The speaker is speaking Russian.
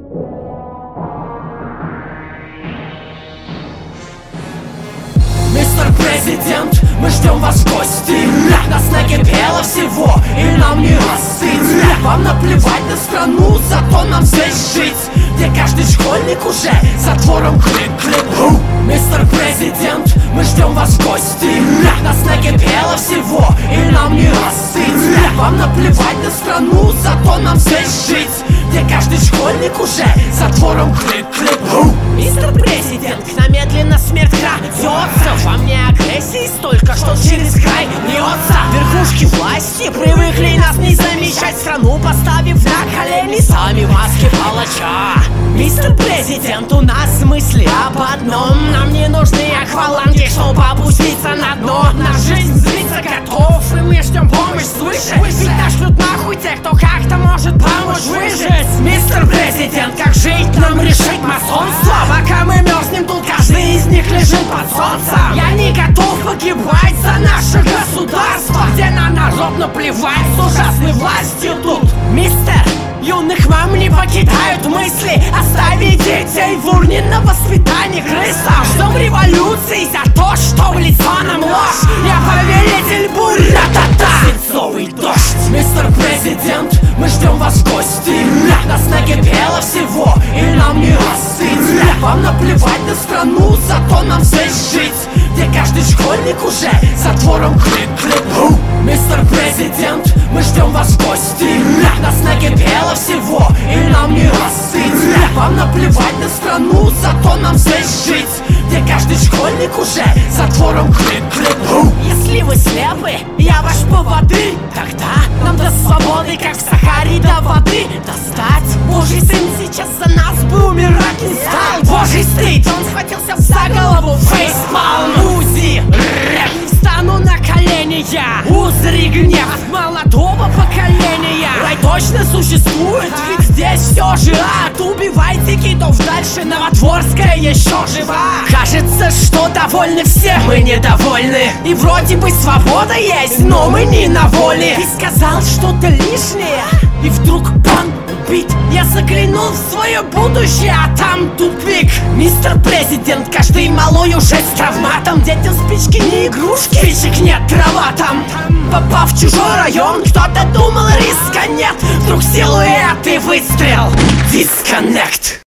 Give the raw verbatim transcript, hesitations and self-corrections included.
Мистер Президент, мы ждем вас в гости. Нас накипело всего, и нам не остыть. Вам наплевать на страну, зато нам здесь жить, где каждый школьник уже затвором клик-клик. Мистер Президент, мы ждем вас в гости. Нас накипело всего, и нам не остыть. Вам наплевать на страну, зато нам здесь жить, где каждый школьник уже затвором клик-клик. Мистер Президент, к нам медленно смерть крадется. Во мне агрессии столько, что через край льется. Верхушки власти привыкли нас не замечать, страну поставив на колени сами в маске палача. Мистер Президент, у нас мысли об одном: нам не нужны акваланги, чтобы опуститься на дно. На жизнь злиться готов, и мы ждем помощь свыше. Ведь нашлют нахуй тех, кто как-то может помочь выжить. Мистер Президент, как жить нам решить масонство? Пока мы мерзнем тут, каждый из них лежит под солнцем. Я не готов погибать за наше государство, где на народ наплевать с ужасной властью тут. Мистер, юных мам не покидают мысли оставить детей в урне на воспитание крысам. Ждем революции за то, что в лицо нам ложь. Я повелитель бурь, ра-та-та, свинцовый дождь. Мистер Президент, мы ждем вас в гости. Нас накипело всего, и нам не остыть. Вам наплевать на страну, зато нам здесь жить, где каждый школьник уже затвором клик-клик. Мистер Президент, мы ждем вас в гости. Нас накипело всего, и нам не остыть. Вам наплевать на страну, зато нам здесь жить, где каждый школьник уже затвором клик-клик. Если вы слепы, я ваш поводырь, тогда нам до свободы, как в Сахаре до воды достать. Божий сын сейчас за нас бы умирать не стал. Божий стыд, он схватился за голову, фейспалм. Узи, рэп, не встану на колени я. Узри гнев молодого поколения. Рай точно существует, ведь здесь все же ад. Убивайте китов дальше, Новодворская еще жива. Кажется, что довольны все, мы недовольны. И вроде бы свобода есть, но мы не на воле. Ты сказал что-то лишнее, и вдруг бам, убит. Я заглянул в свое будущее, а там тупик. Мистер Президент, каждый малой уже с травматом. Детям спички не игрушки, спичек нет, трава там. Попав в чужой район, кто-то думал, риска нет. Вдруг силуэт и выстрел, дисконнект.